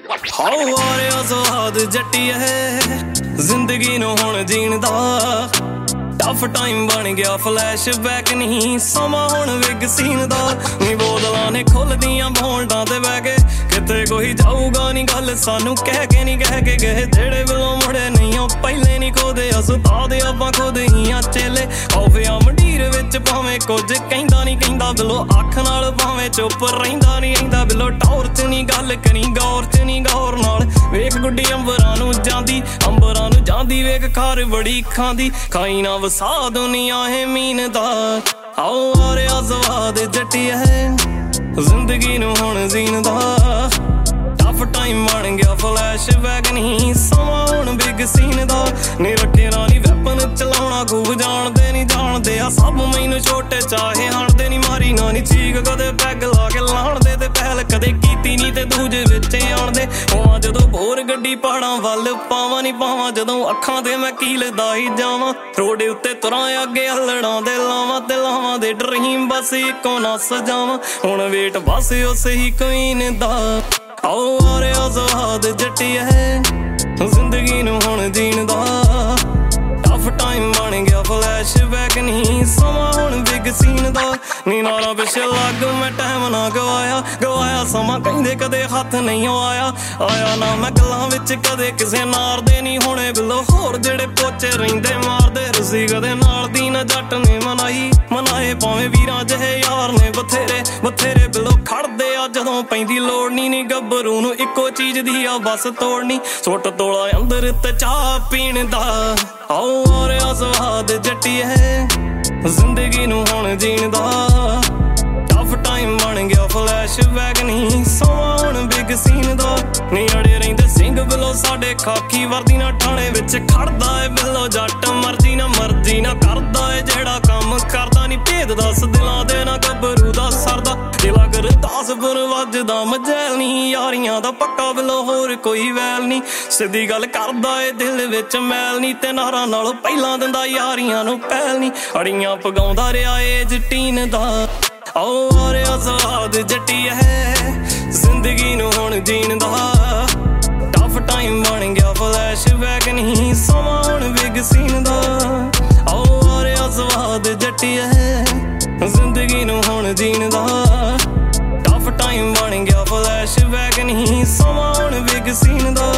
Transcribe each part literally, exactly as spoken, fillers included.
how ਆ ਰਿਹਾ ਸਵਾਦ ਜੱਟੀਏ ਜ਼ਿੰਦਗੀ ਨੂੰ ਹੁਣ ਜੀਣ ਦਾ ਟਫ ਟਾਈਮ ਬਣ ਗਿਆ ਫਲੈਸ਼ਬੈਕ ਨਹੀਂ ਸਮਾਂ ਹੁਣ ਵਿਗ ਸੀਨ ਦਾ ਨੀ ਬੋਤਲਾਂ ਨੇ ਖੁੱਲਦੀਆਂ ਬੋਲਡਾਂ ਤੇ ਬਹਿ ਕੇ ਕਿਤੇ ਕੋਈ ਜਾਊਗਾ ਨੀ ਗੱਲ ਸਾਨੂੰ ਕਹਿ ਕੇ ਨੀ ਕਹਿ ਕੇ ਗਏ ਜਿਹੜੇ ਵੱਲੋਂ ਮੁੜੇ ਨਹੀਂ ਉਹ ਪਹਿਲੇ ਨੀ ਖੋਦੇ ਉਸਤਾਦ ਆਪਾਂ ਖੁਦ ਹੀ ਆ ਚੇਲੇ ਖੌਫਿਆਂ ਮੰਡੀਰ ਵਿੱਚ ਭਾਵੇਂ ਕੁਝ ਕਹਿੰਦਾ ਨੀ ਕਹਿੰਦਾ ਬਿਲੋ ਅੱਖ ਨਾਲ ਭਾਵੇਂ ਚੁੱਪ ਰਹਿੰਦਾ ਨੀ ਰਹਿੰਦਾ ਬਿਲੋ ਟੌਰ ਚ ਨੀ ਗੱਲ ਕਰੀ ਗੌਰ ਚ ਨੀ ਗੌਰ ਨਾਲ ਵੇਖ ਗੁੱਡੀ ਅੰਬਰਾਂ ਨੂੰ ਜਾਂਦੀ ਅੰਬਰਾਂ ਨੂੰ ਜਾਂਦੀ ਵੇਖ ਖਾਰ ਬੜੀ ਖਾਂਦੀ ਖਾਈ ਨਾ ਵਸਾ ਦੁਨੀਆ ਹੈ ਮੀਨ ਦਾ ਆਓ ਆ ਰਿਹਾ ਸਵਾਦ ਜੱਟੀਏ ਜ਼ਿੰਦਗੀ ਨੂੰ ਹੁਣ ਜੀਣ ਦਾ ਟਫ ਟਾਈਮ ਬਣ ਗਿਆ ਫਲੈਸ਼ਬੈਕ ਨਹੀਂ ਸਮਾਂ ਹੁਣ ਬਿਗ ਸੀਨ ਦਾ ਨੀ ਰੱਖੇ ਨਾ ਨੀ ਵੈਪਨ ਚਲਾਉਣਾ ਖੂਬ ਜਾਣਦੇ ਨੀ ਜਾਣਦੇ ਆ ਸਭ ਮੈਨੂੰ ਛੋਟੇ ਚਾਹੇ ਹਣਦੇ ਨੀ ਮਾਰੀ ਨਾ ਨੀ ਚੀਕ ਕਦੇ ਪੈਗ ਲਾ ਕੇ ਲਾਣਦੇ ਤੇ ਪਹਿਲ ਕਦੇ ਕੀਤੀ ਨੀ ਤੇ ਦੂਜੇ ਵਿੱਚ ਆਣਦੇ ਹੋਵਾਂ ਜਦੋਂ ਭੋਰ ਗੱਡੀ ਪਹਾੜਾਂ ਵੱਲ ਪਾਵਾਂ ਨੀ ਪਾਵਾਂ ਜਦੋਂ ਅੱਖਾਂ ਤੇ ਮੈਂ ਕੀਲਦਾ ਹੀ ਜਾਵਾਂ ਰੋਡੇ ਉੱਤੇ ਤੁਰਾਂ ਅੱਗੇ ਹੱਲੜਾਂ ਦੇ ਲਾਵਾਂ ਤੇ ਲਾਵਾਂ ਦੇ ਡਰੀਮ ਬਸ ਇੱਕੋ ਨਾ ਸਜਾਵਾਂ ਹੁਣ ਵੇਟ ਬਸ ਉਸ ਹੀ ਕੁਈਨ ਦਾ ਆਓ ਆ ਰਿਹਾ ਸਵਾਦ ਜੱਟੀਏ ਜ਼ਿੰਦਗੀ ਨੂੰ ਹੁਣ ਜੀਣ ਦਾ ਟਫ ਟਾਈਮ ਬਣ ਗਿਆ ਫਲੈਸ਼ਬੈਕ ਨਹੀਂ ਸਮਾਂ ਹੁਣ ਬਿਗ ਸੀਨ ਦਾ ਨੀ ਨਾਰਾ ਪਿੱਛੇ ਲੱਗ ਮੈਂ ਟਾਈਮ ਨਾ ਗਵਾਇਆ ਗਵਾਇਆ ਸਮਾਂ ਕਹਿੰਦੇ ਕਦੇ ਹੱਥ ਨਹੀਂ ਆਇਆ ਆਇਆ ਨਾ ਮੈਂ ਗੱਲਾਂ ਵਿੱਚ ਕਦੇ ਕਿਸੇ ਨਾਰ ਦੇ ਨਹੀਂ ਹੋਣੇ ਬਿਲੋ ਹੋਰ ਜਿਹੜੇ ਪੋਚੇ ਰਹਿੰਦੇ ਮਾਰਦੇ ਰਸੀ ਕਦੇ ਨਾਲ ਦੀ ਨਾ ਜੱਟ ਨੇ ਮਨਾਈ ਮਨਾਏ ਭਾਵੇਂ ਵੀਰਾਂ ਜਿਹੇ ਯਾਰ ਨੇ ਬਥੇਰੇ ਬਥੇਰੇ ਬਿਲੋ ਖੜਦੇ ਆ ਜਦੋਂ ਪੈਂਦੀ ਲੋੜ ਨੀ ਨੀ ਗੱਭਰੂ ਨੂੰ ਇੱਕੋ ਚੀਜ਼ ਦੀ ਆ ਬਸ ਤੋੜਨੀ ਸੁੱਟ ਤੋਲਾ ਅੰਦਰ ਤੇ ਚਾਹ ਪੀਣ ਦਾ ਆਓ ਆ ਰਿਹਾ ਸਵਾਦ ਜੱਟੀਏ ਜ਼ਿੰਦਗੀ ਨੂੰ ਹੁਣ ਜੀਣ ਦਾ ਟਫ ਟਾਈਮ ਬਣ ਗਿਆ ਫਲੈਸ਼ਬੈਕ ਨਹੀਂ ਸਮਾਂ ਹੁਣ ਬਿਗ ਸੀਨ ਦਾ ਨੀ ਅੜੇ ਰਹਿੰਦੇ ਸਿੰਘ ਬਿਲੋ ਸਾਡੇ ਖਾਕੀ ਵਰਦੀ ਨਾ ਠਾਣੇ ਵਿੱਚ ਖੜਦਾ ਏ ਬਿਲੋ ਜੱਟ ਮਰਜੀ ਨਾ ਮਰਜੀ ਨਾ ਕਰਦਾ ਏ ਜਿਹੜਾ ਕੰਮ ਕਰਦਾ ਨੀ ਭੇਦ ਦੱਸ ਦਿਲਾਂ ਦੇ ਨਾ ਗੱਭਰੂ ਦਾ ਸਰਦਾ ਦਿਲਾ ਗੁਰਦਾਸਪੁਰ ਵੱਜਦਾ ਮਜੈਲ ਨੀ ਯਾਰੀਆਂ ਦਾ ਪੱਕਾ ਬਿਲੋ ਹੋਰ ਕੋਈ ਵੈਲ ਨੀ ਸਿੱਧੀ ਗੱਲ ਕਰਦਾ ਏ ਦਿਲ ਵਿੱਚ ਮੈਲ ਨੀ ਤੇ ਨਾਰਾਂ ਨਾਲੋਂ ਪਹਿਲਾਂ ਦਿੰਦਾ ਯਾਰੀਆਂ ਨੂੰ ਪਹਿਲ ਨੀ ਅੜੀਆਂ ਪਗਾਉਂਦਾ ਰਿਹਾ ਏ ਜਟੀਨ ਦਾ ਆਓ ਆ ਰਿਹਾ ਸਵਾਦ ਜੱਟੀਏ ਜ਼ਿੰਦਗੀ ਨੂੰ ਹੁਣ ਜੀਣ ਦਾ ਟਫ ਟਾਈਮ ਬਣ ਗਿਆ ਫਲੈਸ਼ਬੈਕ ਨਹੀਂ ਸਮਾਂ ਹੁਣ ਬਿਗ ਸੀਨ ਦਾ ਆਓ ਆ ਰਿਹਾ ਸਵਾਦ ਜੱਟੀਏ ਜ਼ਿੰਦਗੀ ਨੂੰ ਹੁਣ ਜੀਣ ਦਾ ਟਫ ਟਾਈਮ ਬਣ ਗਿਆ ਫਲੈਸ਼ਬੈਕ ਨਹੀਂ ਸਮਾਂ ਹੁਣ ਬਿਗ ਸੀਨ ਦਾ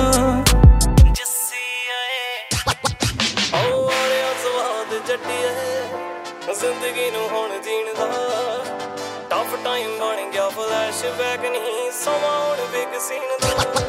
ਆਓ ਆ ਰਿਹਾ ਸਵਾਦ ਜੱਟੀਏ ਜ਼ਿੰਦਗੀ ਨੂੰ ਹੁਣ ਜੀਣ ਦਾ ਟਫ ਟਾਈਮ ਬਣ ਗਿਆ ਫਲੈਸ਼ਬੈਕ ਨਹੀਂ ਸਮਾਂ ਹੁਣ ਬਿਗ ਸੀਨ ਦਾ